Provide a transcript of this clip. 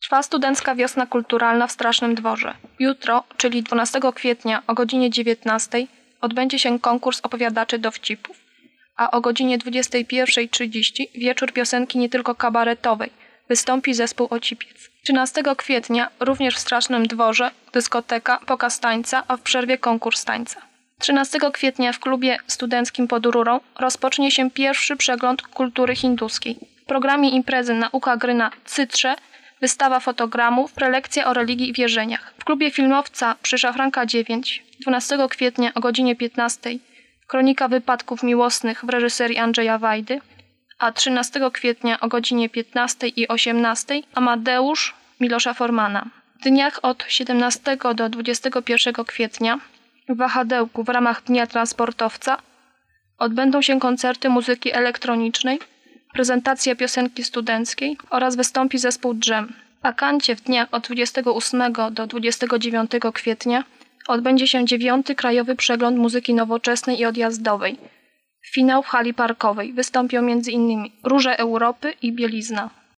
Trwa Studencka Wiosna Kulturalna w Strasznym Dworze. Jutro, czyli 12 kwietnia o godzinie 19:00 odbędzie się konkurs opowiadaczy dowcipów, a o godzinie 21:30 wieczór piosenki nie tylko kabaretowej. Wystąpi zespół Ocipiec. 13 kwietnia również w Strasznym Dworze dyskoteka, pokaz tańca, a w przerwie konkurs tańca. 13 kwietnia w klubie studenckim pod Rurą rozpocznie się pierwszy przegląd kultury hinduskiej. W programie imprezy nauka gry na cytrze, wystawa fotogramów, prelekcja o religii i wierzeniach. W klubie filmowca przy Szafranka 9 12 kwietnia o godzinie 15:00 kronika wypadków miłosnych w reżyserii Andrzeja Wajdy, a 13 kwietnia o godzinie 15:00 i 18:00 Amadeusz Milosza Formana. W dniach od 17 do 21 kwietnia w Wahadełku w ramach Dnia Transportowca odbędą się koncerty muzyki elektronicznej, prezentacja piosenki studenckiej oraz wystąpi zespół Dżem. W Akancie w dniach od 28 do 29 kwietnia odbędzie się 9. Krajowy Przegląd Muzyki Nowoczesnej i Odjazdowej. Finał w hali parkowej. Wystąpią m.in. Róże Europy i Bielizna.